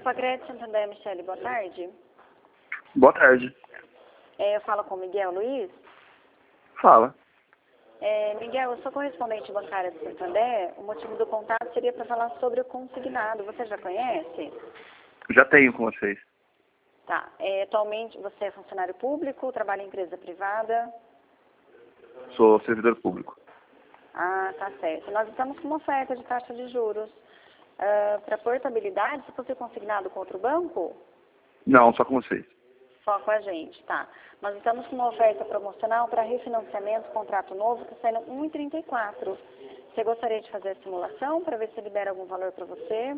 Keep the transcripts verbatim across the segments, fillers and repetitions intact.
Pacred Santander, Michele, boa tarde. Boa tarde. É, eu falo com o Miguel Luiz. Fala. É, Miguel, eu sou correspondente bancária do Santander. O motivo do contato seria para falar sobre o consignado. Você já conhece? Já tenho com vocês. Tá. É, atualmente você é funcionário público, trabalha em empresa privada? Sou servidor público. Ah, tá certo. Nós estamos com uma oferta de taxa de juros. Uh, para portabilidade, se fosse consignado com outro banco? Não, só com vocês. Só com a gente, tá. Nós estamos com uma oferta promocional para refinanciamento, contrato novo, que está saindo um vírgula trinta e quatro. Você gostaria de fazer a simulação para ver se libera algum valor para você?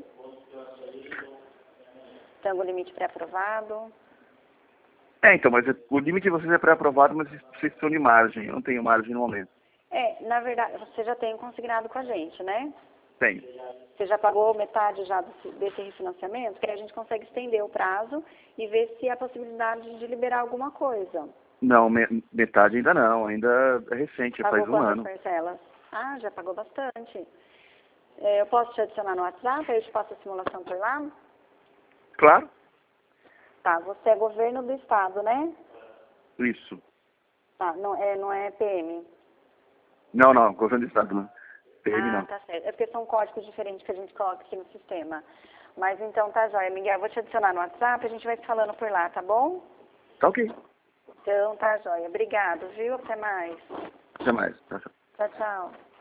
Tem algum limite pré-aprovado? É, então, mas o limite de vocês é pré-aprovado, mas vocês estão de margem. Eu não tenho margem no momento. É, na verdade, você já tem um consignado com a gente, né? Tenho. Você já pagou metade já desse, desse refinanciamento? Que aí a gente consegue estender o prazo e ver se há possibilidade de liberar alguma coisa. Não, me- metade ainda não. Ainda é recente, já Pagou faz um quantas ano. parcelas? Ah, já pagou bastante. É, eu posso te adicionar no WhatsApp? Aí eu te passo a simulação por lá? Claro? Tá, você é governo do estado, né? Isso. Tá, não é, não é P M. Não, não, governo do estado, não. P M Ah, não. tá certo. É porque são códigos diferentes que a gente coloca aqui no sistema. Mas então tá jóia, Miguel. Eu vou te adicionar no WhatsApp, a gente vai se falando por lá, tá bom? Tá ok. Então tá jóia. Obrigado, viu? Até mais. Até mais. Tchau, tchau. Tchau, tchau.